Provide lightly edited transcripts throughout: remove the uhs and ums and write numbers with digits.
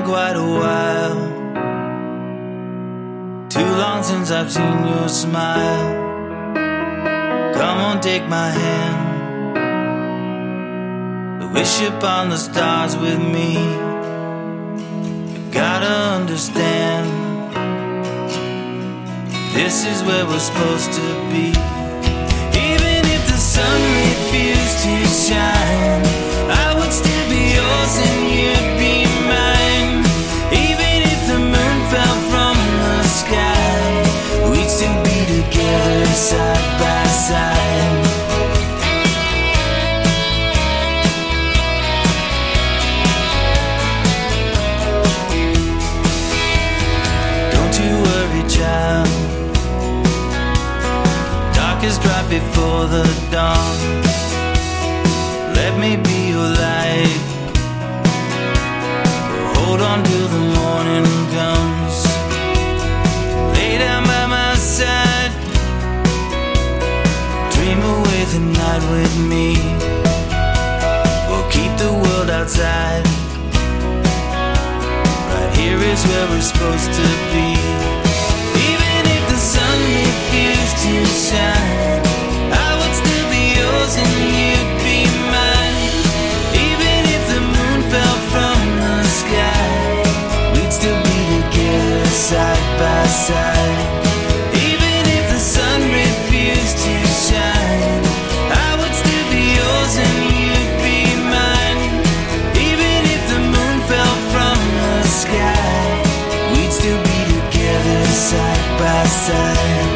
quite a while. Too long since I've seen your smile. Come on, take my hand. Wish upon the stars with me. You gotta understand, this is where we're supposed to be. Even if the sun refused to shine, I would still be yours and you'd be mine. Even if the moon fell from the sky, we'd still be together side by side. Dark is right before the dawn. Let me be your light. Hold on till the morning comes. Lay down by my side. Dream away the night with me. We'll keep the world outside. Right here is where we're supposed to be. The sun refused to shine, I would still be yours and you'd be mine. Even if the moon fell from the sky, we'd still be together side by side. Even if the sun refused to shine, I would still be yours and you'd be mine. Even if the moon fell from the sky, we'd still be together side by side.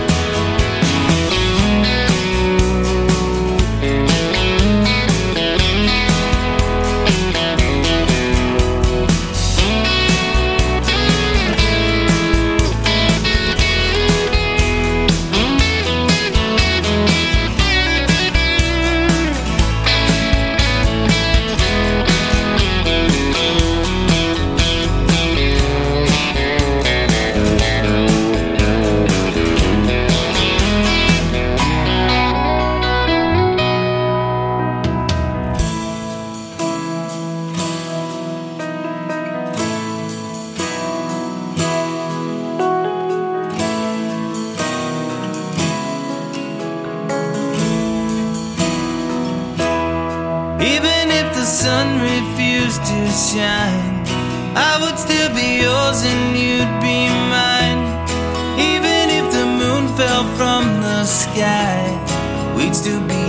Even if the sun refused to shine, I would still be yours and you'd be mine. Even if the moon fell from the sky, we'd still be